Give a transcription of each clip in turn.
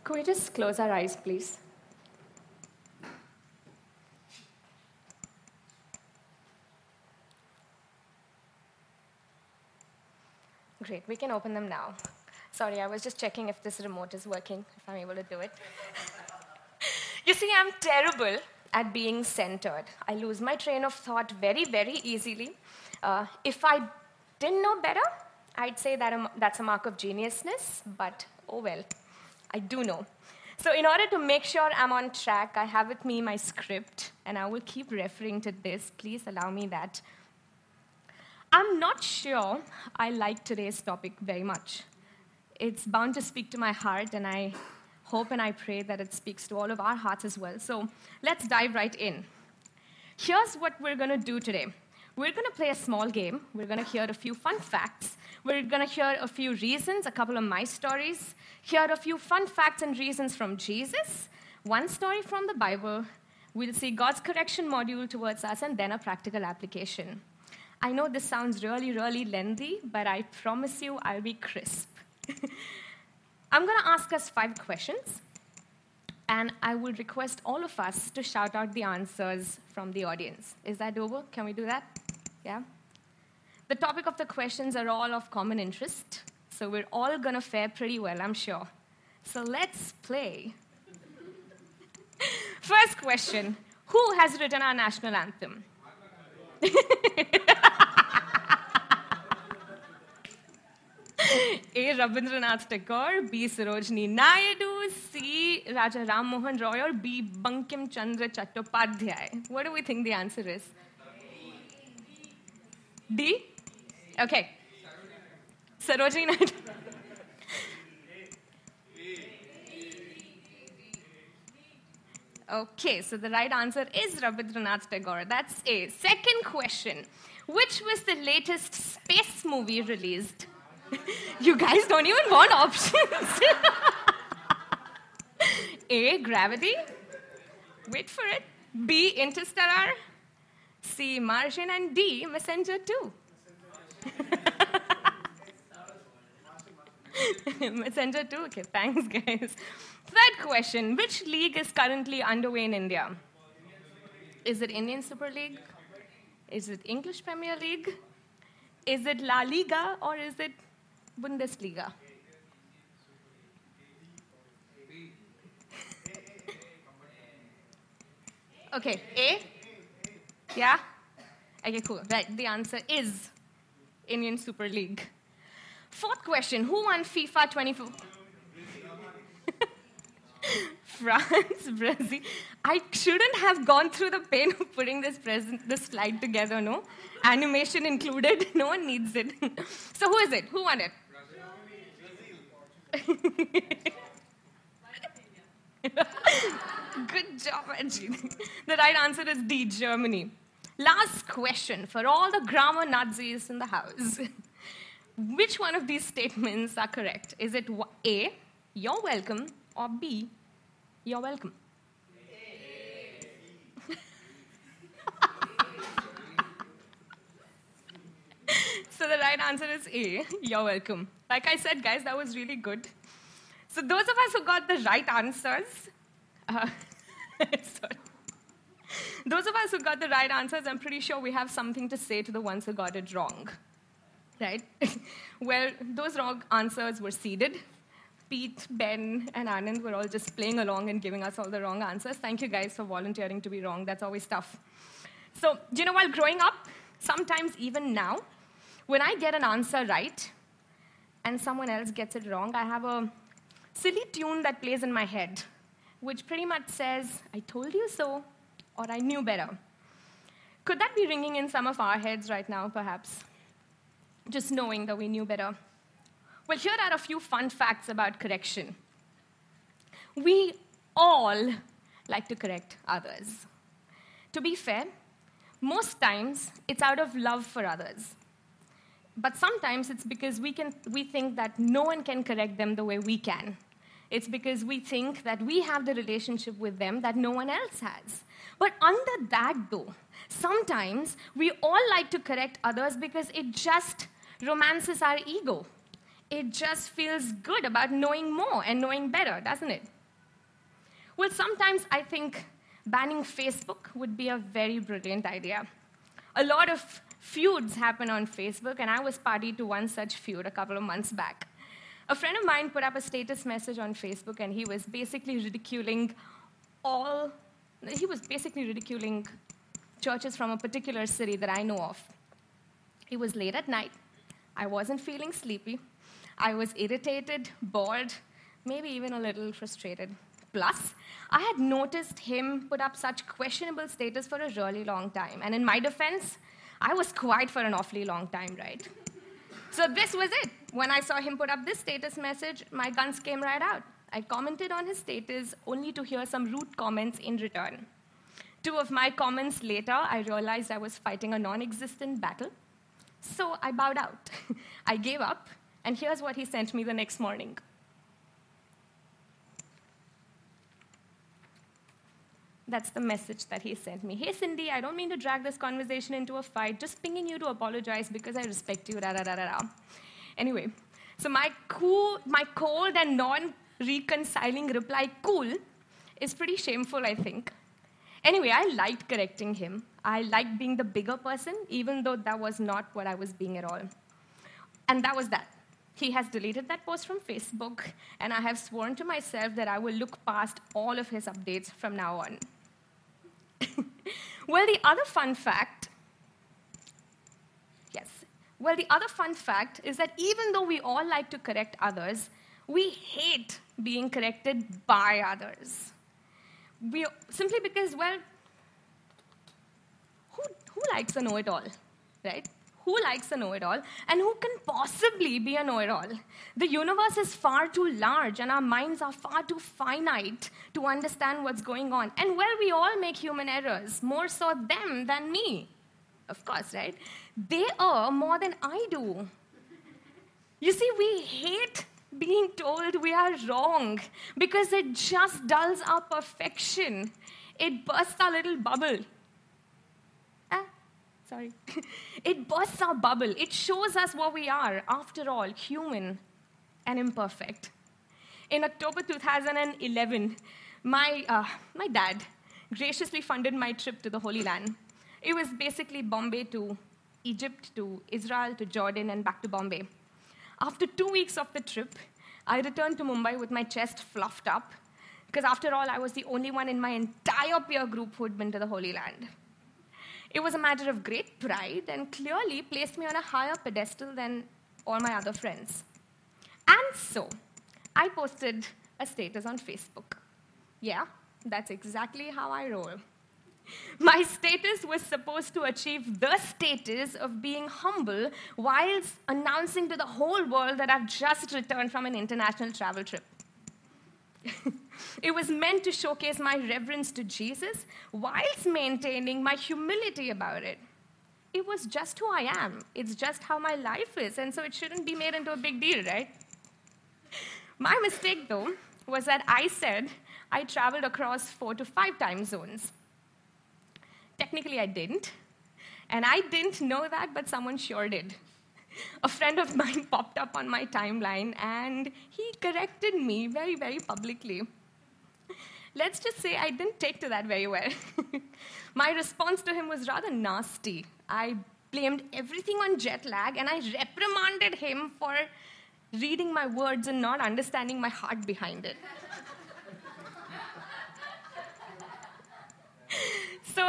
Could we just close our eyes, please? Great, we can open them now. Sorry, I was just checking if this remote is working, if I'm able to do it. You see, I'm terrible at being centered. I lose my train of thought very, very easily. If I didn't know better, I'd say that that's a mark of geniusness, but oh well, I do know. So in order to make sure I'm on track, I have with me my script, and I will keep referring to this. Please allow me that. I'm not sure I like today's topic very much. It's bound to speak to my heart, and I hope and I pray that it speaks to all of our hearts as well. So let's dive right in. Here's what we're going to do today. We're going to play a small game. We're going to hear a few fun facts. We're going to hear a few reasons, a couple of my stories, hear a few fun facts and reasons from Jesus, one story from the Bible. We'll see God's correction module towards us, and then a practical application. I know this sounds really, really lengthy, but I promise you I'll be crisp. I'm going to ask us 5 questions, and I will request all of us to shout out the answers from the audience. Is that doable? Can we do that? Yeah? The topic of the questions are all of common interest, so we're all going to fare pretty well, I'm sure. So let's play. First question, who has written our national anthem? A. Rabindranath Tagore, B. Sarojini Naidu, C. Raja Ram Mohan Roy, or B. Bankim Chandra Chattopadhyay. What do we think the answer is? D? Okay. Sarojini Naidu. Okay, so the right answer is Rabindranath Tagore. That's A. Second question. Which was the latest space movie released? You guys don't even want options. A. Gravity. Wait for it. B. Interstellar. C. Martian. And D. Messenger 2. Messenger 2? Okay, thanks, guys. Third question. Which league is currently underway in India? Is it Indian Super League? Is it English Premier League? Is it La Liga? Or is it Bundesliga? Okay, A? Yeah? Okay, cool. Right, the answer is Indian Super League. Fourth question, who won FIFA 24? France, Brazil. I shouldn't have gone through the pain of putting this slide together, no? Animation included. No one needs it. So who is it? Who won it? Good job, Anjali. The right answer is D, Germany. Last question for all the grammar Nazis in the house. Which one of these statements are correct? Is it A, you're welcome, or B, you're welcome? So the right answer is A, you're welcome. Like I said, guys, that was really good. So those of us who got the right answers, sorry. Those of us who got the right answers, I'm pretty sure we have something to say to the ones who got it wrong. Right? Well, those wrong answers were seeded. Pete, Ben, and Anand were all just playing along and giving us all the wrong answers. Thank you guys for volunteering to be wrong. That's always tough. So, while growing up, sometimes even now, when I get an answer right and someone else gets it wrong, I have a silly tune that plays in my head, which pretty much says, I told you so, or I knew better. Could that be ringing in some of our heads right now, perhaps? Just knowing that we knew better. Well, here are a few fun facts about correction. We all like to correct others. To be fair, most times it's out of love for others. But sometimes it's because we think that no one can correct them the way we can. It's because we think that we have the relationship with them that no one else has. But under that, though, sometimes we all like to correct others because it just romances our ego. It just feels good about knowing more and knowing better, doesn't it? Well, sometimes I think banning Facebook would be a very brilliant idea. A lot of feuds happen on Facebook, and I was party to one such feud a couple of months back. A friend of mine put up a status message on Facebook, and he was basically ridiculing churches from a particular city that I know of. It was late at night. I wasn't feeling sleepy. I was irritated, bored, maybe even a little frustrated. Plus, I had noticed him put up such questionable status for a really long time. And in my defense, I was quiet for an awfully long time, right? So this was it. When I saw him put up this status message, my guns came right out. I commented on his status only to hear some rude comments in return. 2 of my comments later, I realized I was fighting a non-existent battle. So I bowed out. I gave up, and here's what he sent me the next morning. That's the message that he sent me. Hey, Cindy, I don't mean to drag this conversation into a fight, just pinging you to apologize because I respect you, Anyway, so my cold and non-reconciling reply, cool, is pretty shameful, I think. Anyway, I liked correcting him. I liked being the bigger person, even though that was not what I was being at all. And that was that. He has deleted that post from Facebook, and I have sworn to myself that I will look past all of his updates from now on. Well, the other fun fact is that even though we all like to correct others, we hate being corrected by others. Simply because, well, who likes a know-it-all, right? Who likes a know-it-all, and who can possibly be a know-it-all? The universe is far too large, and our minds are far too finite to understand what's going on. And well, we all make human errors, more so them than me. Of course, right? They err more than I do. You see, we hate being told we are wrong because it just dulls our perfection. It bursts our little bubble. It bursts our bubble. It shows us what we are, after all, human and imperfect. In October 2011, my dad graciously funded my trip to the Holy Land. It was basically Bombay to Egypt, to Israel, to Jordan, and back to Bombay. After 2 weeks of the trip, I returned to Mumbai with my chest fluffed up, because after all, I was the only one in my entire peer group who had been to the Holy Land. It was a matter of great pride and clearly placed me on a higher pedestal than all my other friends. And so, I posted a status on Facebook. Yeah, that's exactly how I roll. My status was supposed to achieve the status of being humble whilst announcing to the whole world that I've just returned from an international travel trip. It was meant to showcase my reverence to Jesus whilst maintaining my humility about it. It was just who I am. It's just how my life is, and so it shouldn't be made into a big deal, right? My mistake, though, was that I said I traveled across 4 to 5 time zones. Technically, I didn't, and I didn't know that, but someone sure did. A friend of mine popped up on my timeline, and he corrected me very, very publicly. Let's just say I didn't take to that very well. My response to him was rather nasty. I blamed everything on jet lag, and I reprimanded him for reading my words and not understanding my heart behind it. So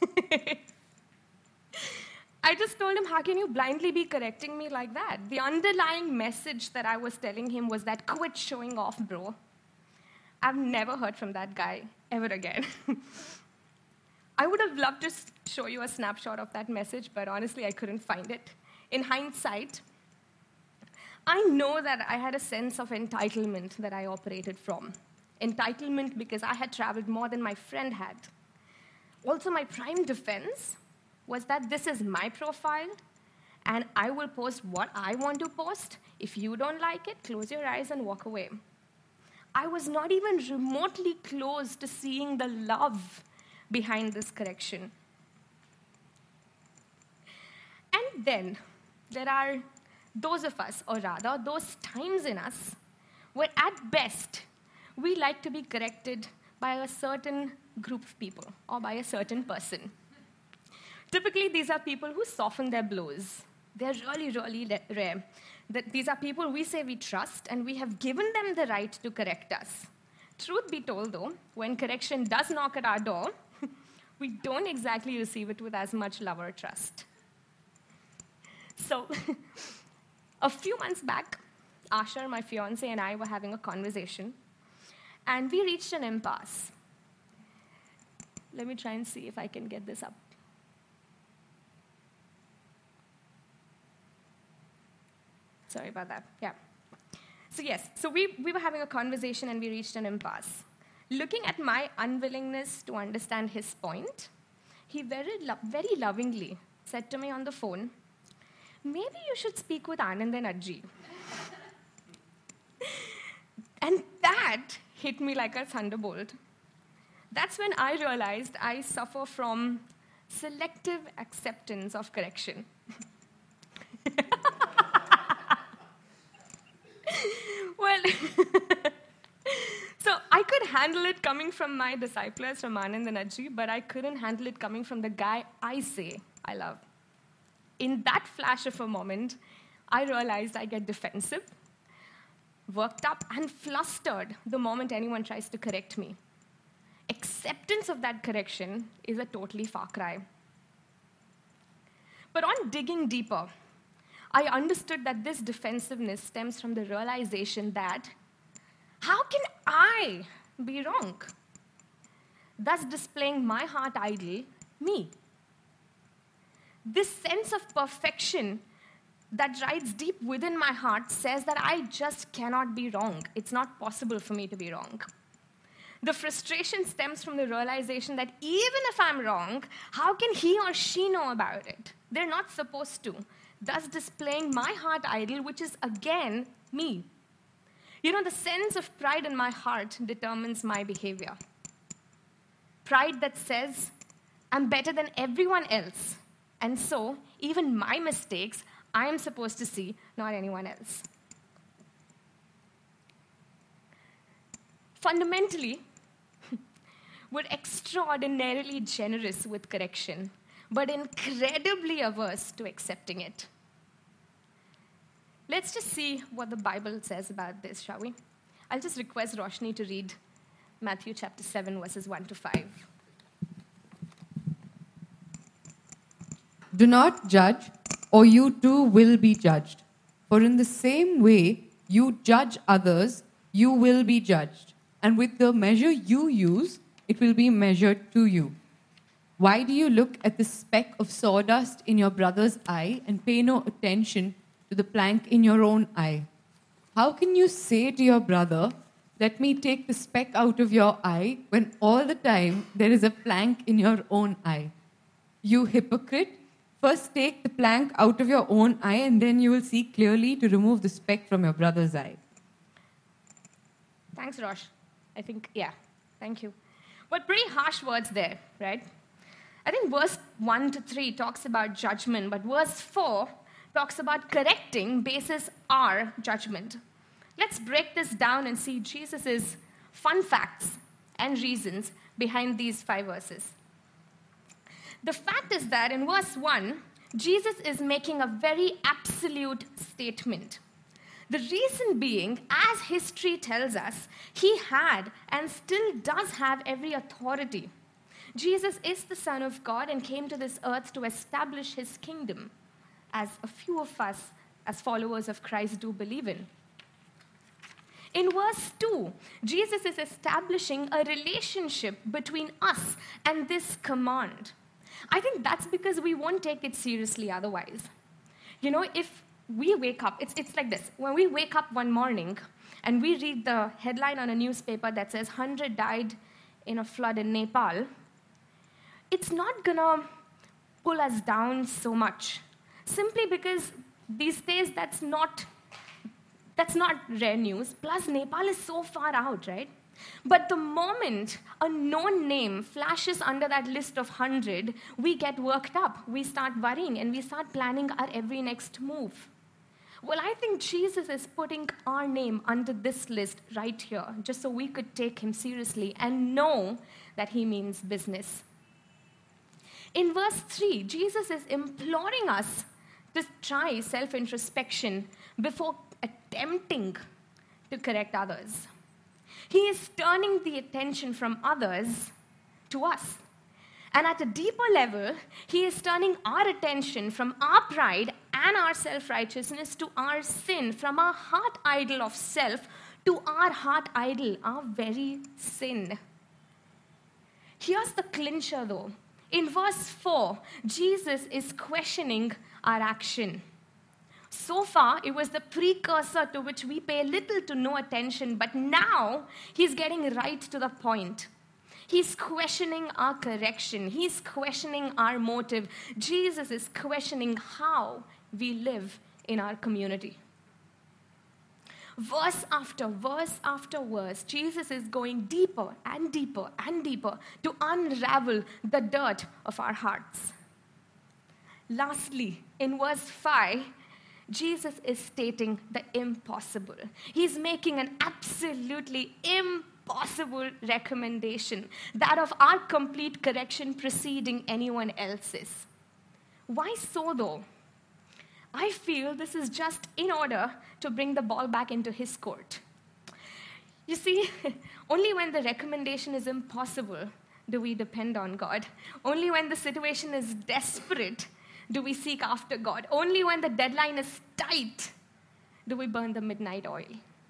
I just told him, how can you blindly be correcting me like that? The underlying message that I was telling him was that quit showing off, bro. I've never heard from that guy ever again. I would have loved to show you a snapshot of that message, but honestly, I couldn't find it. In hindsight, I know that I had a sense of entitlement that I operated from. Entitlement because I had traveled more than my friend had. Also, my prime defense was that this is my profile, and I will post what I want to post. If you don't like it, close your eyes and walk away. I was not even remotely close to seeing the love behind this correction. And then there are those of us, or rather, those times in us, where at best, we like to be corrected by a certain group of people or by a certain person. Typically, these are people who soften their blows. They're really, really rare. These are people we say we trust, and we have given them the right to correct us. Truth be told, though, when correction does knock at our door, we don't exactly receive it with as much love or trust. So, a few months back, Asher, my fiancé, and I were having a conversation, and we reached an impasse. Let me try and see if I can get this up. Sorry about that. Yeah. So yes, we were having a conversation and we reached an impasse. Looking at my unwillingness to understand his point, he very lovingly said to me on the phone, "Maybe you should speak with Anand and Ajji." And that hit me like a thunderbolt. That's when I realized I suffer from selective acceptance of correction. Well, so I could handle it coming from my disciples, from Anand and Ajji, but I couldn't handle it coming from the guy I say I love. In that flash of a moment, I realized I get defensive, worked up, and flustered the moment anyone tries to correct me. Acceptance of that correction is a totally far cry. But on digging deeper, I understood that this defensiveness stems from the realization that how can I be wrong? Thus displaying my heart idol, me. This sense of perfection that rides deep within my heart says that I just cannot be wrong. It's not possible for me to be wrong. The frustration stems from the realization that even if I'm wrong, how can he or she know about it? They're not supposed to. Thus displaying my heart idol, which is again me. You know, the sense of pride in my heart determines my behavior. Pride that says, I'm better than everyone else. And so, even my mistakes, I am supposed to see, not anyone else. Fundamentally, we're extraordinarily generous with correction, but incredibly averse to accepting it. Let's just see what the Bible says about this, shall we? I'll just request Roshni to read Matthew chapter 7, verses 1 to 5. Do not judge, or you too will be judged. For in the same way you judge others, you will be judged. And with the measure you use, it will be measured to you. Why do you look at the speck of sawdust in your brother's eye and pay no attention to the plank in your own eye? How can you say to your brother, let me take the speck out of your eye, when all the time there is a plank in your own eye? You hypocrite! First take the plank out of your own eye, and then you will see clearly to remove the speck from your brother's eye. Thanks, Rosh. I think, yeah, thank you. But pretty harsh words there, right? I think verse 1 to 3 talks about judgment, but verse 4 talks about correcting basis our judgment. Let's break this down and see Jesus' fun facts and reasons behind these 5 verses. The fact is that in verse 1, Jesus is making a very absolute statement. The reason being, as history tells us, he had and still does have every authority. Jesus is the Son of God and came to this earth to establish his kingdom, as a few of us, as followers of Christ, do believe in. In verse 2, Jesus is establishing a relationship between us and this command. I think that's because we won't take it seriously otherwise. You know, if we wake up, it's like this. When we wake up one morning and we read the headline on a newspaper that says 100 died in a flood in Nepal, it's not going to pull us down so much. Simply because these days that's not rare news. Plus, Nepal is so far out, right? But the moment a known name flashes under that list of 100, we get worked up. We start worrying and we start planning our every next move. Well, I think Jesus is putting our name under this list right here, just so we could take him seriously and know that he means business. In verse 3, Jesus is imploring us to try self-introspection before attempting to correct others. He is turning the attention from others to us. And at a deeper level, he is turning our attention from our pride and our self-righteousness to our sin, from our heart idol of self to our heart idol, our very sin. Here's the clincher though. In verse 4, Jesus is questioning our action. So far, it was the precursor to which we pay little to no attention, but now he's getting right to the point. He's questioning our correction. He's questioning our motive. Jesus is questioning how we live in our community. Verse after verse, Jesus is going deeper and deeper and deeper to unravel the dirt of our hearts. Lastly, in verse 5, Jesus is stating the impossible. He's making an absolutely impossible recommendation, that of our complete correction preceding anyone else's. Why so, though? I feel this is just in order to bring the ball back into his court. You see, only when the recommendation is impossible do we depend on God. Only when the situation is desperate do we seek after God. Only when the deadline is tight do we burn the midnight oil.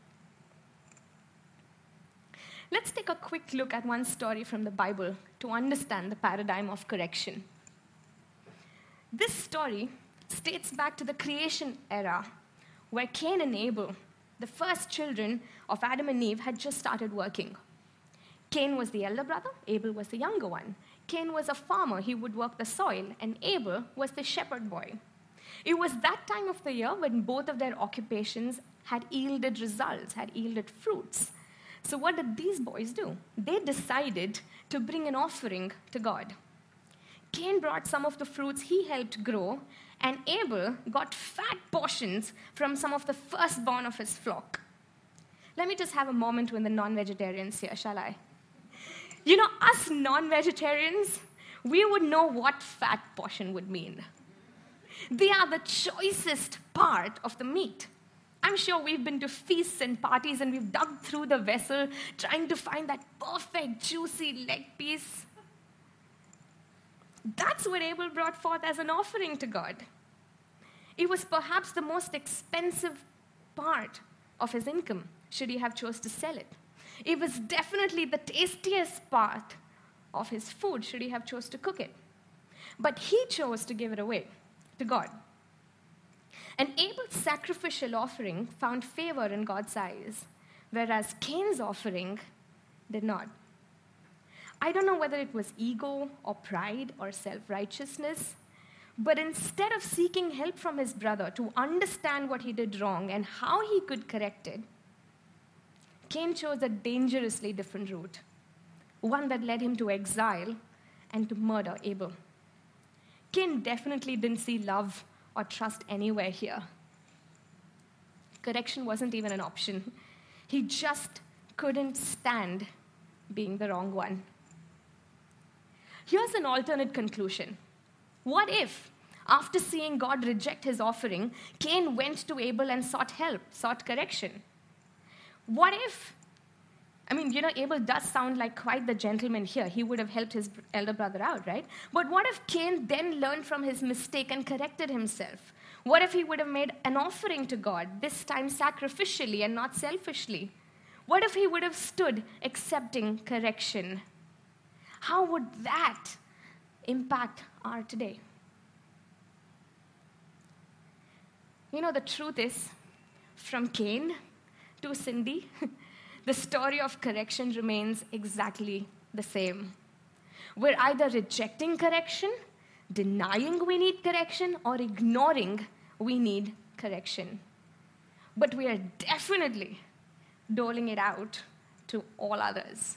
Let's take a quick look at one story from the Bible to understand the paradigm of correction. This story dates back to the creation era, where Cain and Abel, the first children of Adam and Eve, had just started working. Cain was the elder brother, Abel was the younger one. Cain was a farmer, he would work the soil, and Abel was the shepherd boy. It was that time of the year when both of their occupations had yielded results, had yielded fruits. So what did these boys do? They decided to bring an offering to God. Cain brought some of the fruits he helped grow, and Abel got fat portions from some of the firstborn of his flock. Let me just have a moment with the non-vegetarians here, shall I? You know, us non-vegetarians, we would know what fat portion would mean. They are the choicest part of the meat. I'm sure we've been to feasts and parties and we've dug through the vessel trying to find that perfect, juicy leg piece. That's what Abel brought forth as an offering to God. It was perhaps the most expensive part of his income, should he have chose to sell it. It was definitely the tastiest part of his food, should he have chose to cook it. But he chose to give it away to God. And Abel's sacrificial offering found favor in God's eyes, whereas Cain's offering did not. I don't know whether it was ego or pride or self-righteousness, but instead of seeking help from his brother to understand what he did wrong and how he could correct it, Cain chose a dangerously different route, one that led him to exile and to murder Abel. Cain definitely didn't see love or trust anywhere here. Correction wasn't even an option. He just couldn't stand being the wrong one. Here's an alternate conclusion. What if, after seeing God reject his offering, Cain went to Abel and sought help, sought correction? What if, Abel does sound like quite the gentleman here. He would have helped his elder brother out, right? But what if Cain then learned from his mistake and corrected himself? What if he would have made an offering to God, this time sacrificially and not selfishly? What if he would have stood accepting correction? How would that impact our today? You know, the truth is, from Cain to Cindy, the story of correction remains exactly the same. We're either rejecting correction, denying we need correction, or ignoring we need correction. But we are definitely doling it out to all others.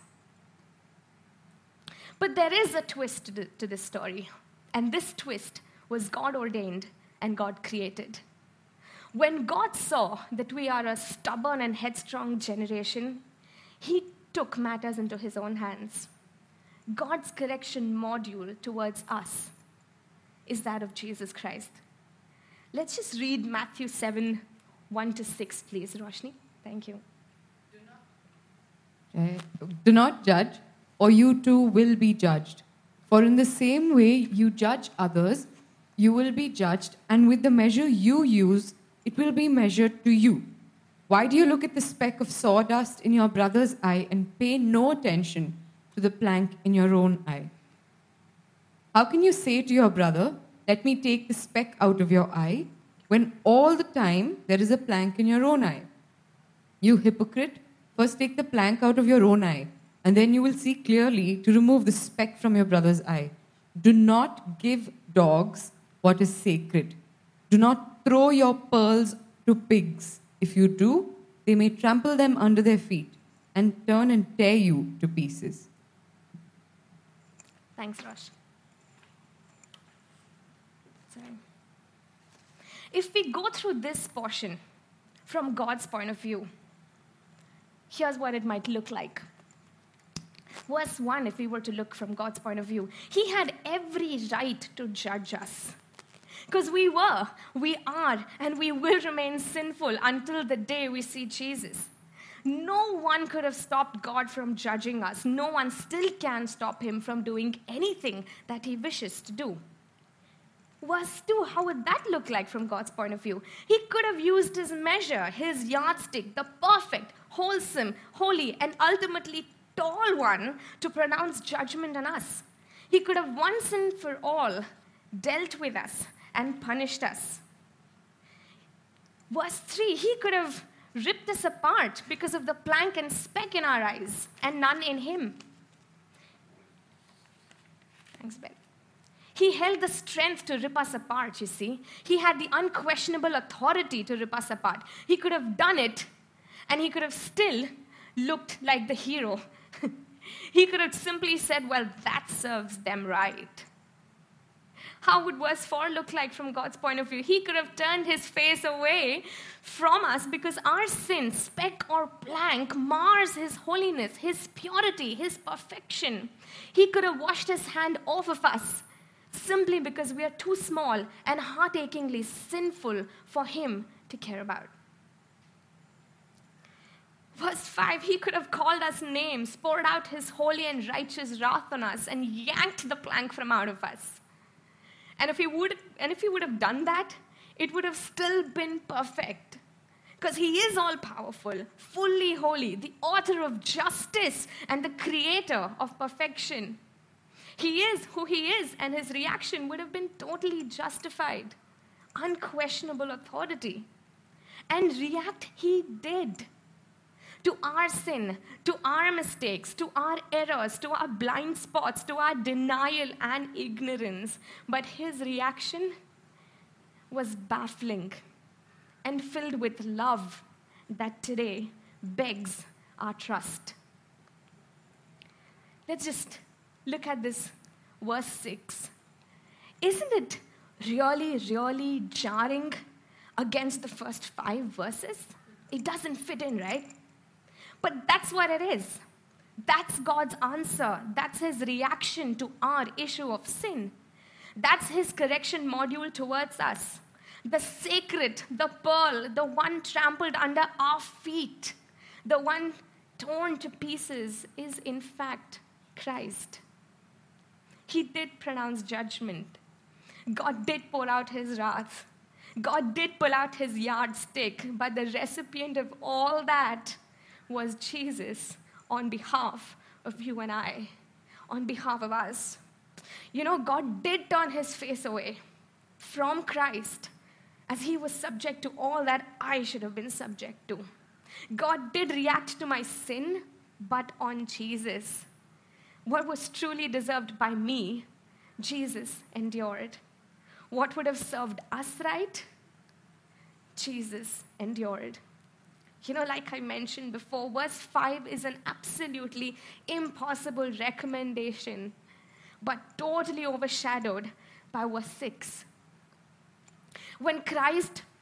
But there is a twist to this story, and this twist was God ordained and God created. When God saw that we are a stubborn and headstrong generation, he took matters into his own hands. God's correction module towards us is that of Jesus Christ. Let's just read Matthew 7, 1 to 6, please, Roshni. Thank you. Do not judge, or you too will be judged. For in the same way you judge others, you will be judged, and with the measure you use, it will be measured to you. Why do you look at the speck of sawdust in your brother's eye and pay no attention to the plank in your own eye? How can you say to your brother, "Let me take the speck out of your eye," when all the time there is a plank in your own eye? You hypocrite, first take the plank out of your own eye, and then you will see clearly to remove the speck from your brother's eye. Do not give dogs what is sacred. Do not throw your pearls to pigs. If you do, they may trample them under their feet and turn and tear you to pieces. Thanks, Rosh. Sorry. If we go through this portion from God's point of view, here's what it might look like. Verse 1, if we were to look from God's point of view, he had every right to judge us. Because we are, and we will remain sinful until the day we see Jesus. No one could have stopped God from judging us. No one still can stop him from doing anything that he wishes to do. Verse 2, how would that look like from God's point of view? He could have used his measure, his yardstick, the perfect, wholesome, holy, and ultimately tall one to pronounce judgment on us. He could have once and for all dealt with us and punished us. Verse 3, he could have ripped us apart because of the plank and speck in our eyes and none in him. Thanks, Ben. He held the strength to rip us apart, you see. He had the unquestionable authority to rip us apart. He could have done it, and he could have still looked like the hero. He could have simply said, well, that serves them right. How would verse 4 look like from God's point of view? He could have turned his face away from us because our sin, speck or plank, mars his holiness, his purity, his perfection. He could have washed his hand off of us simply because we are too small and heart-achingly sinful for him to care about. Verse 5, he could have called us names, poured out his holy and righteous wrath on us, and yanked the plank from out of us. And if he would have done that, it would have still been perfect. Because he is all-powerful, fully holy, the author of justice and the creator of perfection. He is who he is, and his reaction would have been totally justified. Unquestionable authority. And react he did. To our sin, to our mistakes, to our errors, to our blind spots, to our denial and ignorance. But his reaction was baffling and filled with love that today begs our trust. Let's just look at this verse 6. Isn't it really, really jarring against the first 5 verses? It doesn't fit in, right? But that's what it is. That's God's answer. That's his reaction to our issue of sin. That's his correction module towards us. The sacred, the pearl, the one trampled under our feet, the one torn to pieces is in fact Christ. He did pronounce judgment. God did pour out his wrath. God did pull out his yardstick, but the recipient of all that was Jesus on behalf of you and I, on behalf of us. You know, God did turn his face away from Christ as he was subject to all that I should have been subject to. God did react to my sin, but on Jesus. What was truly deserved by me, Jesus endured. What would have served us right, Jesus endured. You know, like I mentioned before, verse 5 is an absolutely impossible recommendation, but totally overshadowed by verse 6. When Christ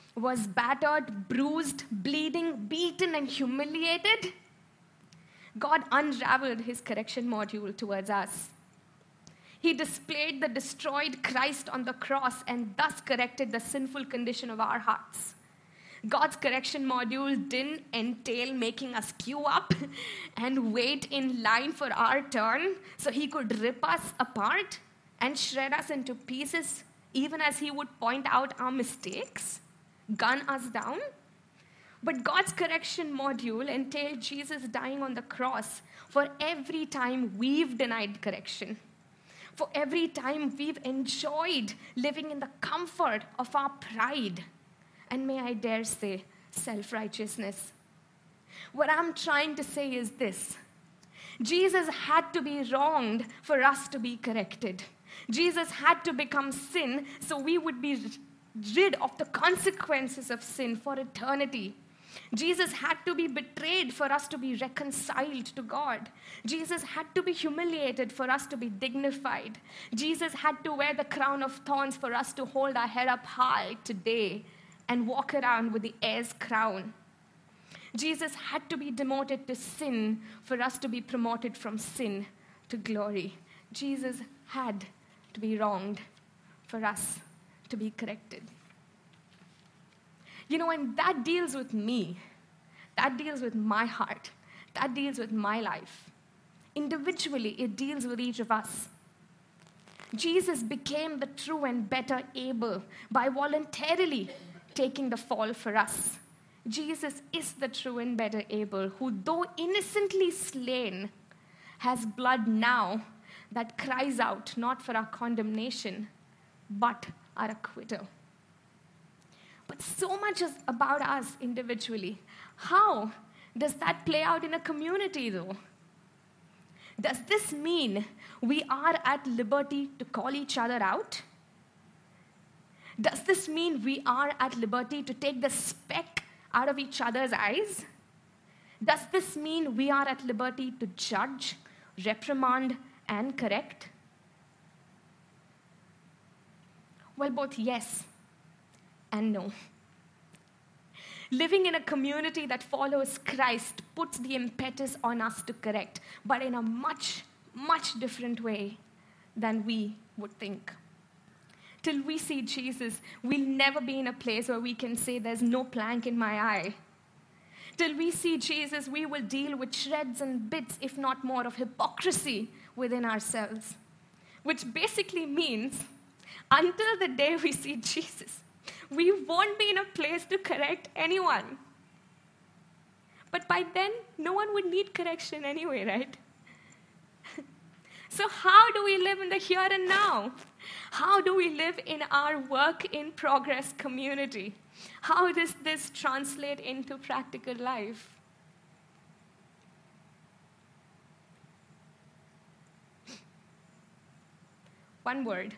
was battered, bruised, bleeding, beaten, and humiliated, God unraveled his correction module towards us. He displayed the destroyed Christ on the cross and thus corrected the sinful condition of our hearts. God's correction module didn't entail making us queue up and wait in line for our turn so he could rip us apart and shred us into pieces, even as he would point out our mistakes, gun us down. But God's correction module entailed Jesus dying on the cross for every time we've denied correction, for every time we've enjoyed living in the comfort of our pride, and may I dare say, self-righteousness. What I'm trying to say is this: Jesus had to be wronged for us to be corrected. Jesus had to become sin so we would be rid of the consequences of sin for eternity. Jesus had to be betrayed for us to be reconciled to God. Jesus had to be humiliated for us to be dignified. Jesus had to wear the crown of thorns for us to hold our head up high today and walk around with the heir's crown. Jesus had to be demoted to sin for us to be promoted from sin to glory. Jesus had to be wronged for us to be corrected. And that deals with me. That deals with my heart. That deals with my life. Individually, it deals with each of us. Jesus became the true and better Abel by voluntarily taking the fall for us. Jesus is the true and better Abel who, though innocently slain, has blood now that cries out not for our condemnation, but our acquittal. But so much is about us individually. How does that play out in a community, though? Does this mean we are at liberty to call each other out? Does this mean we are at liberty to take the speck out of each other's eyes? Does this mean we are at liberty to judge, reprimand, and correct? Well, both yes and no. Living in a community that follows Christ puts the impetus on us to correct, but in a much, much different way than we would think. Till we see Jesus, we'll never be in a place where we can say there's no plank in my eye. Till we see Jesus, we will deal with shreds and bits, if not more, of hypocrisy within ourselves. Which basically means, until the day we see Jesus, we won't be in a place to correct anyone. But by then, no one would need correction anyway, right? So how do we live in the here and now? How do we live in our work in progress community? How does this translate into practical life? One word: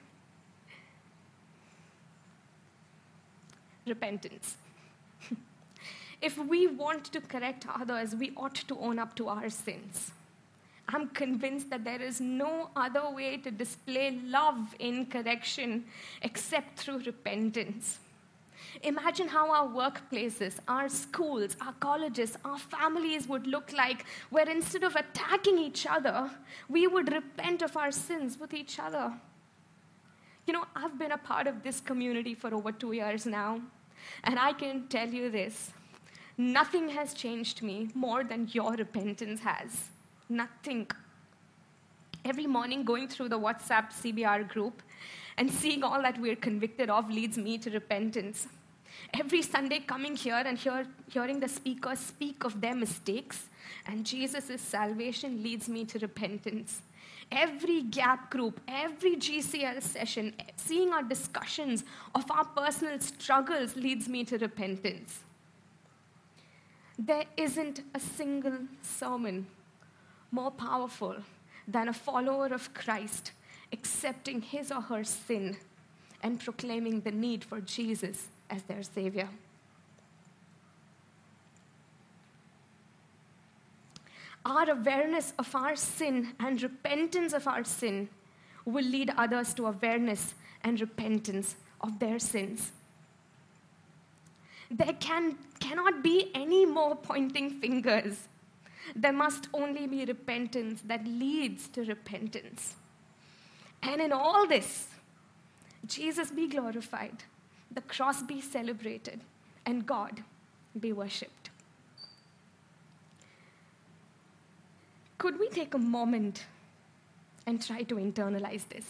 repentance. If we want to correct others, we ought to own up to our sins. I'm convinced that there is no other way to display love in correction except through repentance. Imagine how our workplaces, our schools, our colleges, our families would look like, where instead of attacking each other, we would repent of our sins with each other. I've been a part of this community for over 2 years now, and I can tell you this: nothing has changed me more than your repentance has. Nothing. Every morning going through the WhatsApp CBR group and seeing all that we're convicted of leads me to repentance. Every Sunday coming here and hearing the speakers speak of their mistakes and Jesus' salvation leads me to repentance. Every gap group, every GCL session, seeing our discussions of our personal struggles leads me to repentance. There isn't a single sermon more powerful than a follower of Christ accepting his or her sin and proclaiming the need for Jesus as their Savior. Our awareness of our sin and repentance of our sin will lead others to awareness and repentance of their sins. There cannot be any more pointing fingers. There must only be repentance that leads to repentance. And in all this, Jesus be glorified, the cross be celebrated, and God be worshipped. Could we take a moment and try to internalize this?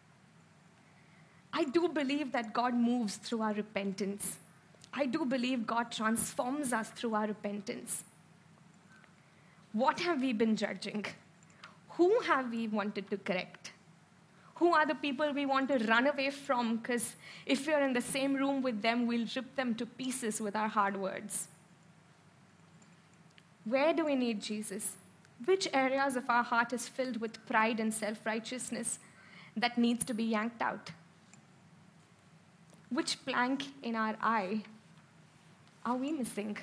I do believe that God moves through our repentance. I do believe God transforms us through our repentance. What have we been judging? Who have we wanted to correct? Who are the people we want to run away from? Because if we're in the same room with them, we'll rip them to pieces with our hard words. Where do we need Jesus? Which areas of our heart is filled with pride and self-righteousness that needs to be yanked out? Which plank in our eye are we missing?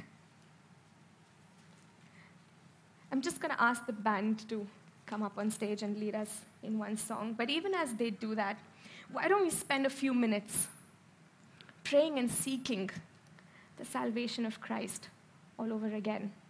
I'm just going to ask the band to come up on stage and lead us in one song. But even as they do that, why don't we spend a few minutes praying and seeking the salvation of Christ all over again?